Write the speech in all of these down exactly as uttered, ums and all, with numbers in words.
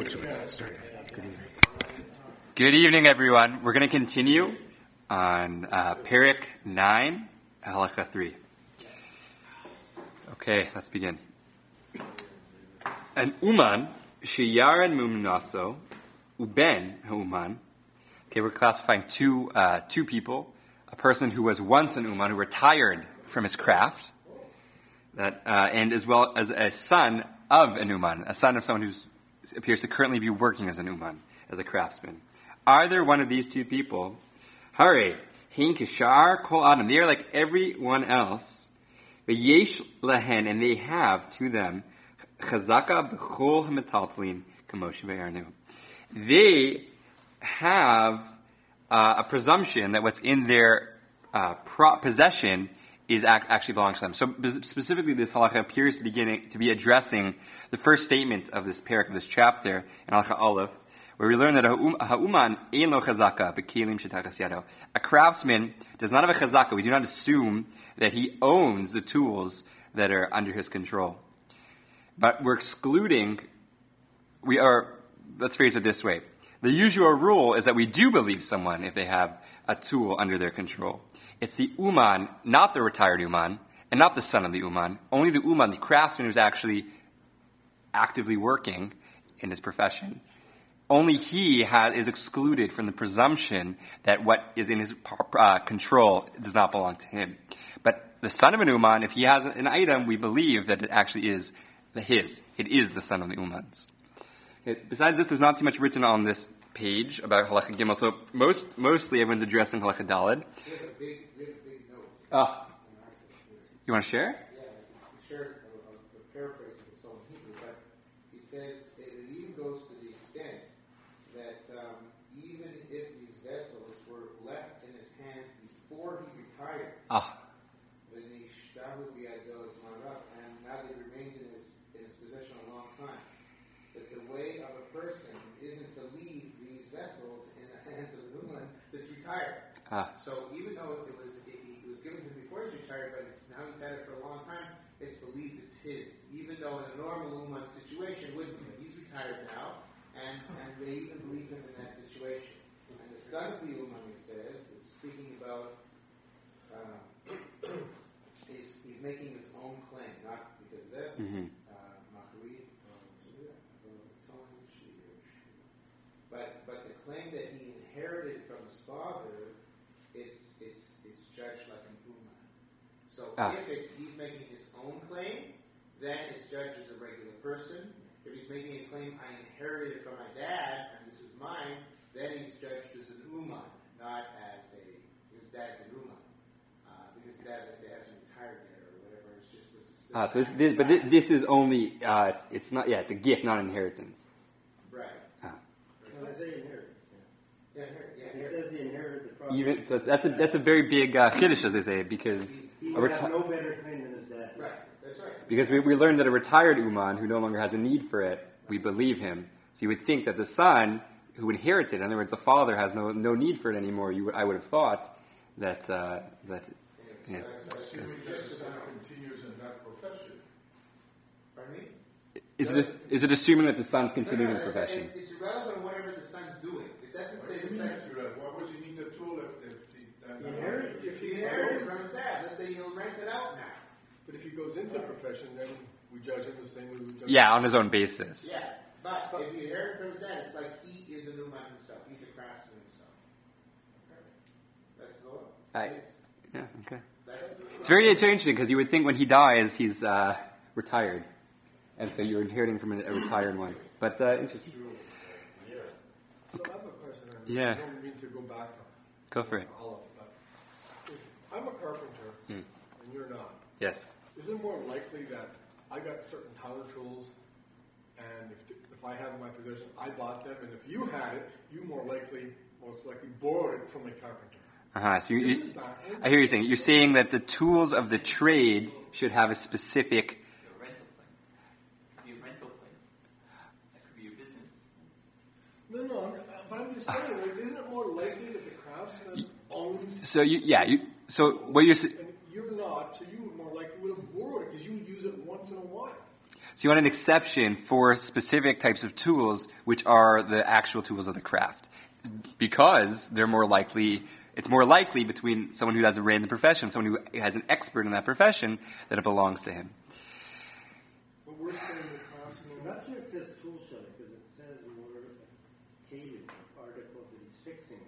Good evening. Good evening, everyone. We're going to continue on uh, Perek nine, Halacha three. Okay, let's begin. An uman sheyaran mumnaso uben ha'uman. Okay, we're classifying two uh, two people. A person who was once an uman, who retired from his craft, that uh, and as well as a son of an uman, a son of someone who appears to currently be working as an uman, as a craftsman. Are there one of these two people? Hare, hin kishar kol adam. They are like everyone else. V'yesh lehen, and they have to them chazaka b'chol hametaltalin kamoshe ve'arnu. They have uh, a presumption that what's in their uh, pro- possession is act- actually belongs to them. So specifically, this halacha appears to begin to be addressing the first statement of this parak, of this chapter in halacha aleph, where we learn that ha'uman ein lo chazaka b'kelim shetachas yado. A craftsman does not have a chazaka. We do not assume that he owns the tools that are under his control. But we're excluding, we are, let's phrase it this way. The usual rule is that we do believe someone if they have a tool under their control. It's the uman, not the retired uman, and not the son of the uman. Only the uman, the craftsman who's actually actively working in his profession. Only he has, is excluded from the presumption that what is in his uh, control does not belong to him. But the son of an uman, if he has an item, we believe that it actually is his. It is the son of the umans. Okay, besides this, there's not too much written on this page about halacha gimel. So most, mostly everyone's addressing halacha daled. We have a big, we have a big note. Oh. You want to share? Yeah, share a, a paraphrase of the Psalm Hebrew, but he says it even goes to the extent that um, even if these vessels were left in his hands before he retired, Ah. when he shtahu biyado zmanah, and now they remained in his in his possession a long time, that the way of a person isn't to leave these vessels in the hands of an uman that's retired. Ah. So even though it was it, it was given to him before he's retired, but it's, now he's had it for a long time, it's believed it's his. Even though in a normal uman situation wouldn't be. He's retired now, and, and they even believe him in that situation. And the son of the uman, he says, it's speaking about uh, he's, he's making his own claim, not because of this. Mm-hmm. But but the claim that he inherited from his father, it's it's it's judged like an uman. So ah. if it's he's making his own claim, then it's judged as a regular person. If he's making a claim, I inherited it from my dad, and this is mine, then he's judged as an uman, not as a his dad's an uman, uh, because his dad, let's say, hasn't retired yet or whatever. It's just was still. Ah, so this, this, but this, this is only uh, it's it's not yeah it's a gift, not inheritance. Right. Ah. Well, I say inherit. Yeah, inherit, yeah, He inherit. says he inherited the property. Even so, it's, that's a that's a very big uh, chiddush, as they say, because He a would reti- have no better claim than his dad. Right, that's right. because we, we learned that a retired uman who no longer has a need for it, we believe him. So you would think that the son who inherits it, in other words, the father has no no need for it anymore. You would, I would have thought that uh, that yeah. Assuming that the son continues in that profession. Pardon me? Is it is it assuming that the son's continuing No, the no, it's- profession? It's, it's irrelevant whatever the son's doing. It doesn't say the son. Why would he need the tool if, if he... Uh, He inherited- If he inherited it from his dad, let's say he'll rent it out now. But if he goes into the profession, then we judge him the same way we judge Yeah, on his own basis. Yeah, but if he inherited from his dad, it's like he is a Numan himself. He's a craftsman himself. Okay. That's the law. I, yeah. Okay. That's It's very it's very interesting because you would think when he dies he's uh, retired, and so you're inheriting from a, a retired one. But uh, interesting. So I have a question. and Yeah. I don't mean to go back to Go for it. Olive, but if I'm a carpenter Hmm. and you're not, Yes. is it more likely that I got certain power tools, and if if I have in my possession, I bought them, and if you had it, you more likely, most likely borrowed it from a carpenter? Uh huh. So you, you, Isn't that- I hear you saying you're saying that the tools of the trade should have a specific. A rental thing. Could be a rental place. That could be your business. No, no, I'm, but I'm just saying, like, isn't it more likely that the craftsman owns? So you yeah you so what you're sa- And you're not, so you more likely would have borrowed it because you would use it once in a while. So you want an exception for specific types of tools, which are the actual tools of the craft, because they're more likely. It's more likely between someone who has a random profession, someone who has an expert in that profession, that it belongs to him. But we're saying the craftsman. I'm not sure it says tool shelling because it says more Kalim articles that he's fixing.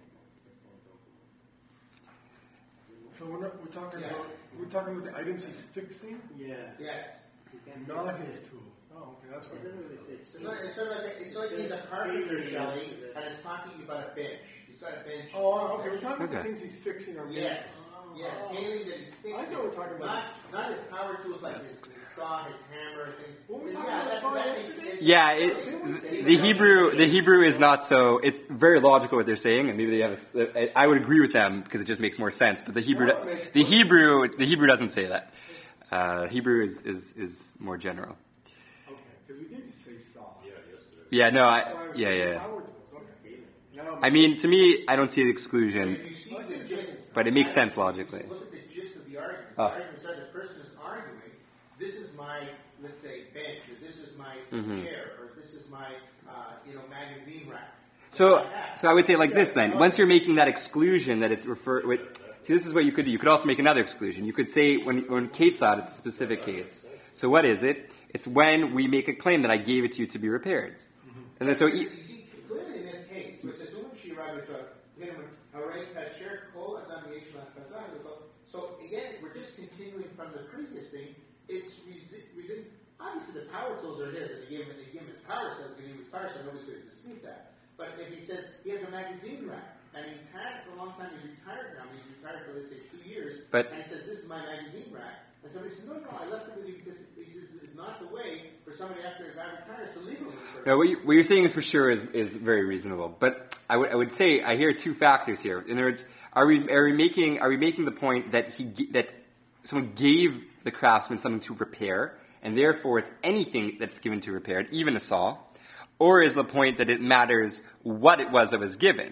So we're not. We're talking about. We're talking about the items he's fixing, Yeah. Yes. not his tools. Oh, okay, that's what. It doesn't really say It's tool. not, it's sort of like a, it's like he's a carpenter, Shelley, and it's talking about a bench. He's got a bench. Oh, okay. We're talking about Okay. the things he's fixing or Yes. making. Yes, Oh. Kalim that he's fixing. I know we're talking about Not, his- not his power tools like his, his saw, his hammer, things. Well, we're Yeah, talking about that's- saw that yesterday. makes- Yeah, it, the Hebrew the Hebrew is not so. It's very logical what they're saying, and maybe they have. A, I would agree with them because it just makes more sense. But the Hebrew, Well, it makes the more Hebrew, the Hebrew doesn't say that. Uh, Hebrew is, is is more general. Okay, because we did say saw. Yeah, yesterday. Yeah, no, That's why I, was yeah, saying yeah. power tools. Okay. Now, I mean, to me, I don't see the exclusion, If you see the gist, but it makes sense logically. Look at the gist of the arguments. Oh. The arguments are the person is arguing, this is my, let's say, bench, or this is my Mm-hmm. chair, or this is my, uh, you know, magazine rack. So, so I would say it like this then. Once you're making that exclusion that it's refer, with, see, this is what you could do. You could also make another exclusion. You could say when when Kate's out, it's a specific case. So what is it? It's when we make a claim that I gave it to you to be repaired. And then so. You E- see, clearly in this case, so it says, "Umm she arrived at a hooray kasher kol adam yesh la kazah." So again, we're just continuing from the previous thing. It's resi- resi- obviously the power tools are his, and he gave him, he gave him his power, so it's going to give him his power, so nobody's going to dispute that. But if he says he has a magazine rack, and he's had it for a long time, he's retired now, he's retired for, let's say, two years, But- and he says, this is my magazine rack, and somebody says, no, no, I left it with you because he says it's not the way for somebody after a guy retires to leave it with him. No, what, you, what you're saying for sure is, is very reasonable. But I would I would say I hear two factors here. In other words, are we are we making are we making the point that he g- that someone gave the craftsman something to repair, and therefore it's anything that's given to repair it, even a saw, or is the point that it matters what it was that was given?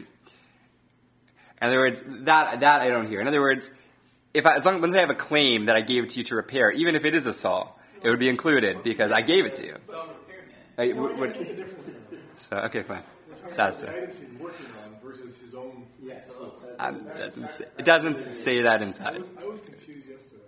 In other words, that that I don't hear. In other words, if I, as long as I have a claim that I gave it to you to repair, even if it is a saw, it would be included because I gave it to you. Well, repairman. I, Well, what, I get the difference. so okay, fine. We're talking about the Satisfied. items he's working on versus his own. Yes. Um, it doesn't say, it doesn't say that I inside. was, I was confused yesterday.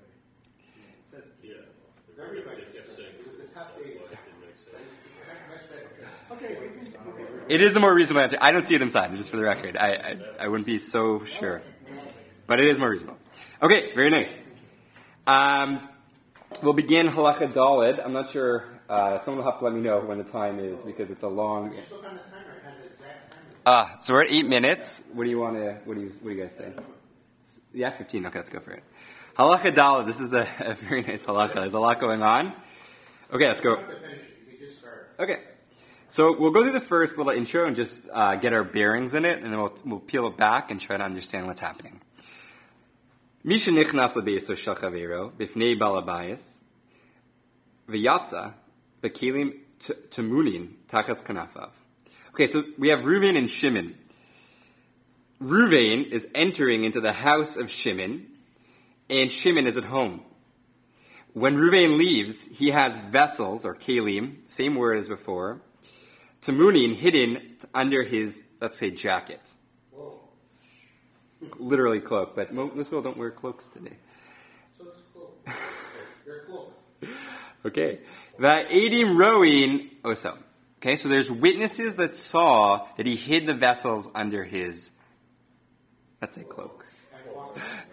Everybody it was a tough day. It's, it's much better. Okay, we can. It is the more reasonable answer. I don't see it inside, just for the record. I, I, I wouldn't be so sure. But it is more reasonable. Okay, very nice. Um, we'll begin Halacha Daled. I'm not sure. Uh, someone will have to let me know when the time is because it's a long. Just look on the timer, it has an exact timer. Ah, so we're at eight minutes. What do you want to? What do you? What do you guys say? Yeah, fifteen. Okay, let's go for it. Halacha Daled. This is a, a very nice halacha. There's a lot going on. Okay, let's go. You don't have to finish it, you can just start. Okay. So we'll go through the first little intro and just uh, get our bearings in it, and then we'll, we'll peel it back and try to understand what's happening. Misha nichnas lebeso shel chavero b'fnei balabayis v'yatza b'kelim temunin tachas kanafav. Okay, so we have Reuven and Shimon. Reuven is entering into the house of Shimon, and Shimon is at home. When Reuven leaves, he has vessels, or kelim, same word as before, temunin hidden under his, let's say, jacket. Whoa. Literally cloak, but mo- most people don't wear cloaks today. So it's cloak. They're cloak. Okay. Va'edim roin oso. Okay, so there's witnesses that saw that he hid the vessels under his, let's say, cloak. And walk.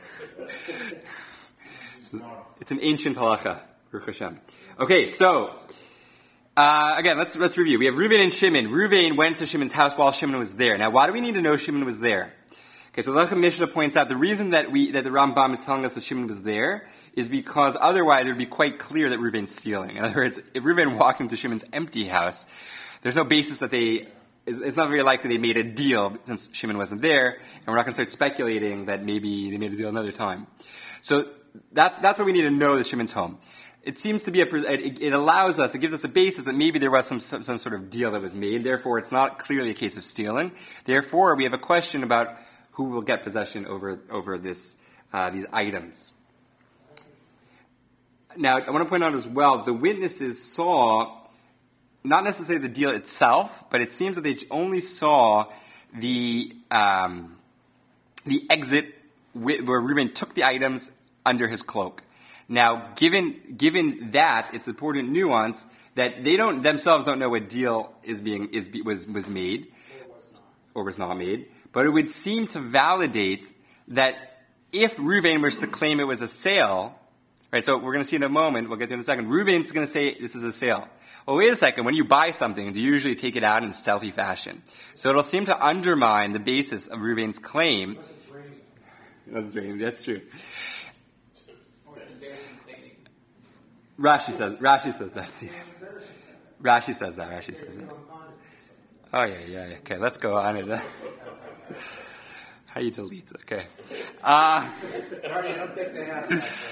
It's an ancient halacha, Baruch Hashem. Okay, so uh, again, let's let's review. We have Reuven and Shimon. Reuven went to Shimon's house while Shimon was there. Now, why do we need to know Shimon was there? Okay, so the Lechem Mishnah points out the reason that we that the Rambam is telling us that Shimon was there is because otherwise it would be quite clear that Reuven's stealing. In other words, if Reuven walked into Shimon's empty house, there's no basis that they. It's it's not very likely they made a deal since Shimon wasn't there, and we're not going to start speculating that maybe they made a deal another time. So that's that's why we need to know that Shimon's home. It seems to be a, it, it allows us, it gives us a basis that maybe there was some, some some sort of deal that was made. Therefore, it's not clearly a case of stealing. Therefore, we have a question about who will get possession over over this uh, these items. now, I want to point out as well, the witnesses saw not necessarily the deal itself, but it seems that they only saw the um, the exit where Reuven took the items under his cloak. Now, given given that, it's an important nuance that they don't themselves don't know what deal is being is was was made or was not made, but it would seem to validate that if Reuven was to claim it was a sale, right? So we're going to see in a moment. We'll get to it in a second. Reuven's going to say this is a sale. Well, wait a second. When you buy something, you usually take it out in a stealthy fashion. So it'll seem to undermine the basis of Reuven's claim. Unless it's raining. Unless it's raining. That's true. Or it's embarrassing claiming. Rashi says. Rashi says that. Rashi says that. Rashi says that. Oh yeah, yeah. yeah. Okay, let's go on. It. How you delete? Okay. Uh, Marty, I don't think they have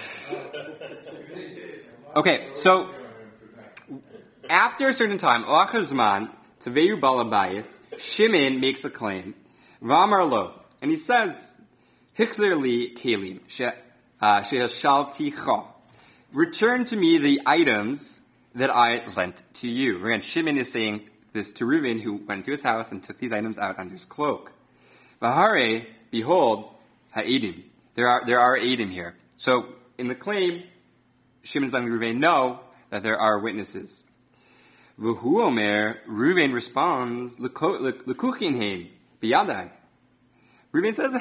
okay. So after a certain time, Lachazman Taveyu Balabayas, Shimon makes a claim. Vamar lo, and he says, "Hichzer li kelim shehashalti cha." Return to me the items that I lent to you. Again, Shimon is saying this to Reuven, who went to his house and took these items out under his cloak. Vahare, behold, ha'edim. There are there are edim here. So in the claim, Shimon is letting Reuven know that there are witnesses. V'hu omer, Reuven responds, l'kuchin hein biyadai. Reuven says,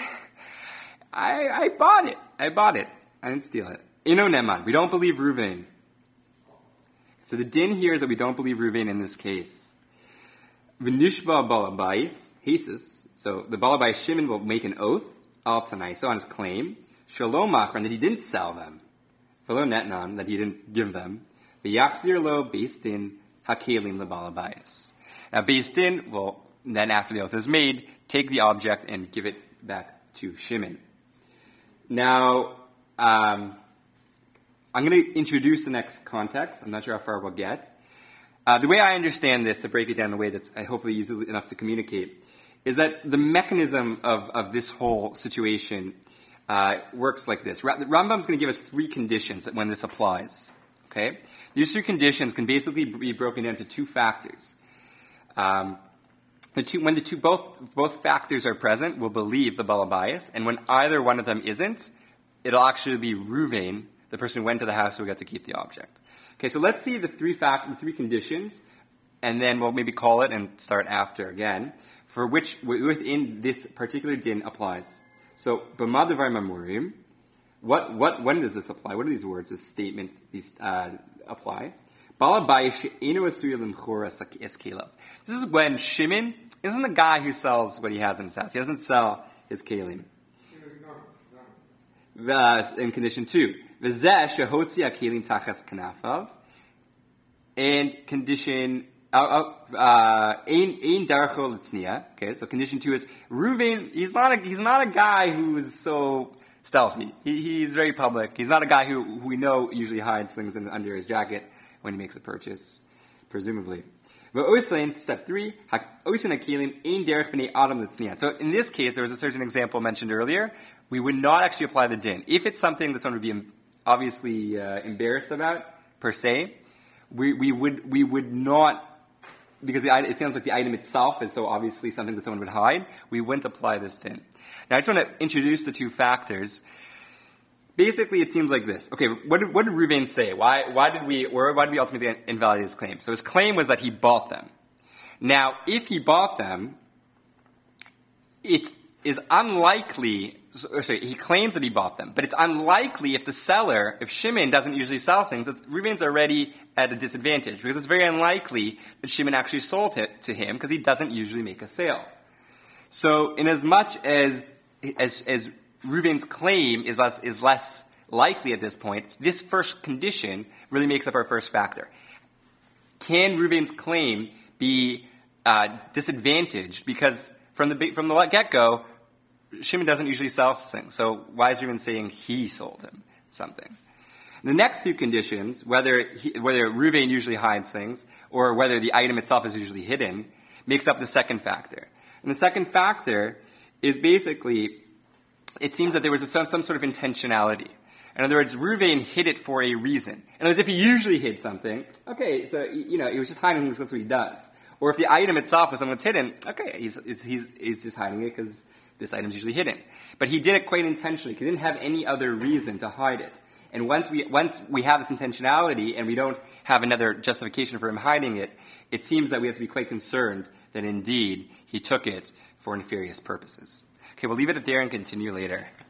I I bought it. I bought it. I didn't steal it. Ino neman. We don't believe Reuven. So the din here is that we don't believe Reuven in this case. V'nishba balabais, hesis. So the balabais Shimon will make an oath, al tanaiso, on his claim, shalom machran, that he didn't sell them, v'lo netnan, that he didn't give them, v'yachzir lo beistin hakelim lebalabais. Now beistin will, then after the oath is made, take the object and give it back to Shimon. Now, um, I'm going to introduce the next context. I'm not sure how far we'll get. Uh, the way I understand this, to break it down in a way that's uh, hopefully easy enough to communicate, is that the mechanism of, of this whole situation uh, works like this. Ra- Rambam's going to give us three conditions that when this applies. Okay, these three conditions can basically be broken down to two factors. Um, the two, when the two both both factors are present, we'll believe the balabayas, and when either one of them isn't, it'll actually be Reuven, the person who went to the house who got to keep the object. Okay, so let's see the three fact, the three conditions, and then we'll maybe call it and start after again, for which within this particular din applies. So, b'madavar mamurim, what what when does this apply? What do these words, this statement, these uh, apply? Balabayish eno asuya limchora eskelab. This is when Shimon isn't the guy who sells what he has in his house. He doesn't sell his kelim. Uh, in condition two. And condition uh, uh, okay, so condition two is Reuven. He's not a he's not a guy who is so stealthy. He, he's very public. He's not a guy who, who we know usually hides things in, under his jacket when he makes a purchase, presumably. Step three. So in this case, there was a certain example mentioned earlier. We would not actually apply the din if it's something that someone would be obviously uh, embarrassed about per se. We we would we would not, because the, it sounds like the item itself is so obviously something that someone would hide. We wouldn't apply this din. Now I just want to introduce the two factors. Basically, it seems like this. Okay, what did, what did Reuven say? Why why did we or why did we ultimately invalidate his claim? So his claim was that he bought them. Now, if he bought them, it is unlikely. Sorry, he claims that he bought them, but it's unlikely if the seller, if Shimon doesn't usually sell things, that Reuven's already at a disadvantage, because it's very unlikely that Shimon actually sold it to him, because he doesn't usually make a sale. So, in as much as as, as Reuven's claim is less, is less likely at this point, this first condition really makes up our first factor. Can Reuven's claim be uh, disadvantaged because from the from the get-go, Shimon doesn't usually sell things, so why is Reuven saying he sold him something? The next two conditions, whether he, whether Reuven usually hides things or whether the item itself is usually hidden, makes up the second factor. And the second factor is basically, it seems that there was some, some sort of intentionality. In other words, Reuven hid it for a reason. In other words, if he usually hid something, okay, so, you know, he was just hiding things because that's what he does. Or if the item itself was something that's hidden, okay, he's, he's, he's just hiding it because this item's usually hidden. But he did it quite intentionally. He didn't have any other reason to hide it. And once we, once we have this intentionality and we don't have another justification for him hiding it, it seems that we have to be quite concerned that indeed he took it for nefarious purposes. Okay, we'll leave it at there and continue later.